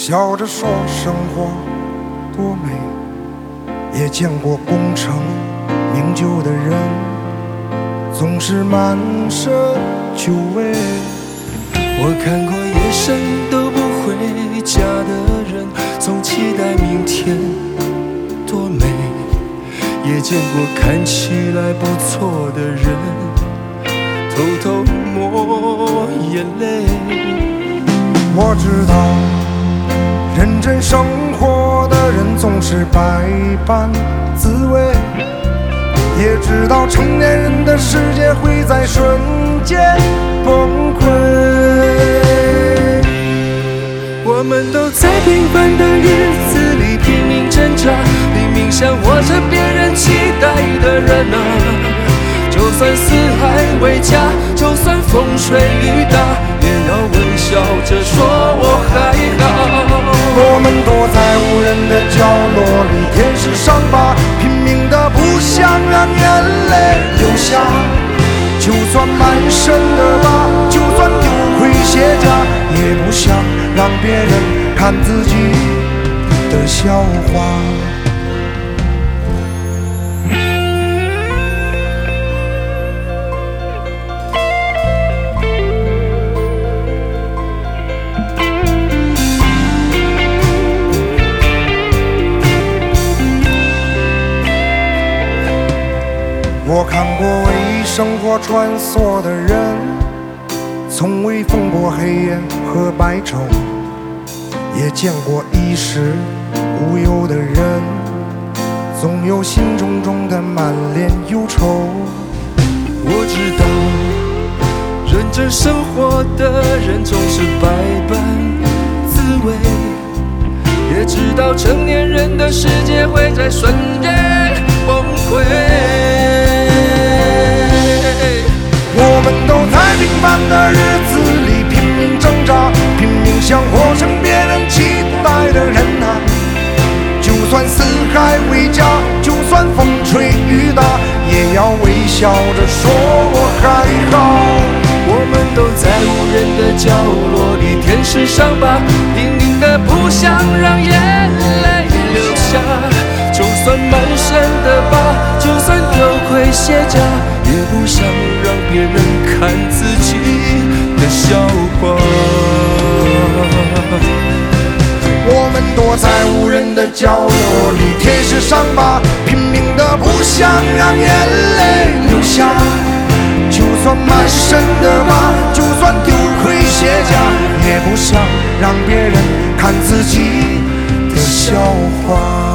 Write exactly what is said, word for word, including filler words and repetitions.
笑着说生活多美，也见过功成名就的人，总是满身酒味。 我看过夜深都不回家的人，总期待明天多美，也见过看起来不错的人，偷偷抹眼泪。 我知道认真生活的人总是百般滋味，也知道成年人的世界会在瞬间崩溃。 我们都在平凡的日子里拼命挣扎，拼命想活着别人期待的人啊。就算四海为家，就算风吹雨打，也要微笑着说我还好。 我们躲在无人的角落里舔舐伤疤，拼命的不想让眼泪流下。就算满身的疤，就算丢盔卸甲，也不想让别人看自己的笑话。我看过为生活穿梭的人，从未分过黑夜和白昼，也见过衣食无忧的人，总有心中中的满脸忧愁。 我知道认真生活的人总是百般滋味，也知道成年人的世界会在瞬间崩溃。 我们都在平凡的日子里拼命挣扎，拼命想活成别人期待的人啊。就算四海为家，就算风吹雨打，也要微笑着说我还好。 我们都在无人的角落里舔舐伤疤，拼命的不想让眼泪流下。就算满身的疤，就算丢盔卸甲，也不想让别人看自己的笑话。 我们躲在无人的角落里舔舐伤疤，拼命的不想让眼泪流下。就算满身的疤，就算丢盔卸甲，也不想让别人看自己的笑话。